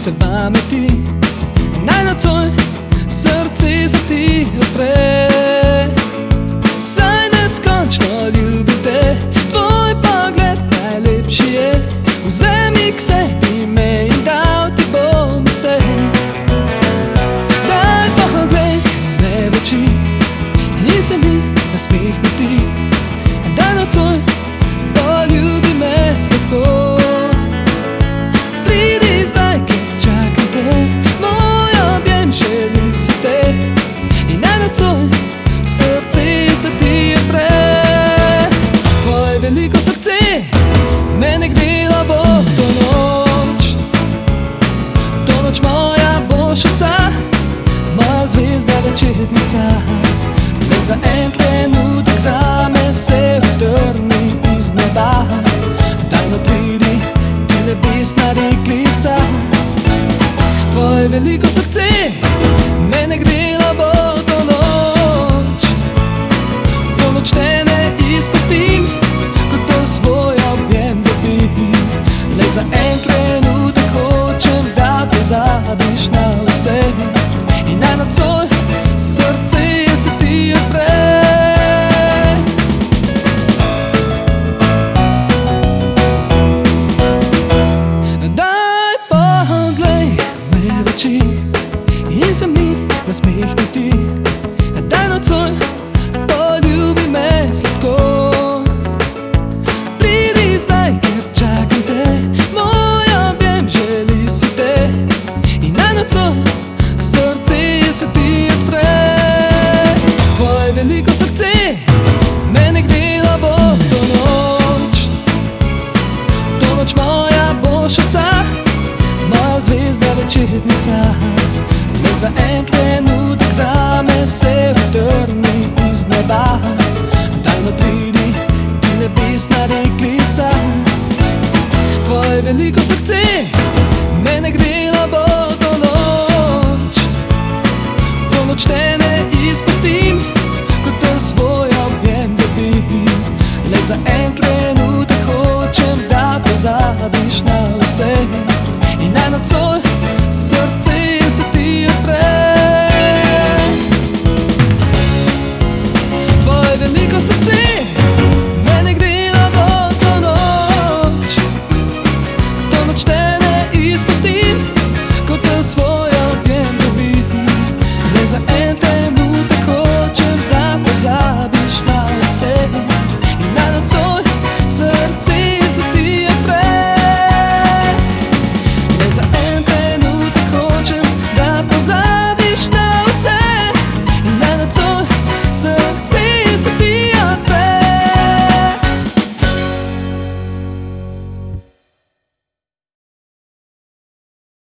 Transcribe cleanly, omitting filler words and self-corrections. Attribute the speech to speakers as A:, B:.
A: se vame ti, naj nocoj srce za ti odpre. Saj neskončno ljubim te, tvoj pogled najlepši je. Vzemi k sebi me in dal ti bom vse. Daj poglej me v oči in se mi nasmehniti. Daj nocoj poljubi me sladko. Pridi zdaj, ker čakam te, moj objem želi si te. In naj nocoj srce se ti odpre. Tvoje veliko srce mene gnilo bo to noč. To noč moja boš vsa, moja zvezda večernica. Le za en trenutek zame se utrni iz neba. Daj no pridi, ti nebesna deklica. Tvoje veliko srce mene gnilo bo to noč. To noč te ne izpustim, ko to svoj objem dobim. Le za en trenutek hočem, da pozabiš na vse. In naj nocoj srce se ti odpre. Daj poglej me v oči in se mi nasmehniti. Daj nocoj poljubi me sladko. Pridi zdaj, ker čakam te, moj objem želi si te. In naj nocoj srce se ti odpre. Tvoje veliko srce mene gnilo bo to noč. To noč moja boš vsa, moja zvezda večernica. Le za en trenutek zame se utrni iz neba. Daj no pridi, ti nebesna deklica. Tvoje veliko srce mene gnilo bo to noč. To noč te ne izpustim, ko to svoj objem dobim. Le za en trenutek hočem, da pozabiš na vse. In naj nocoj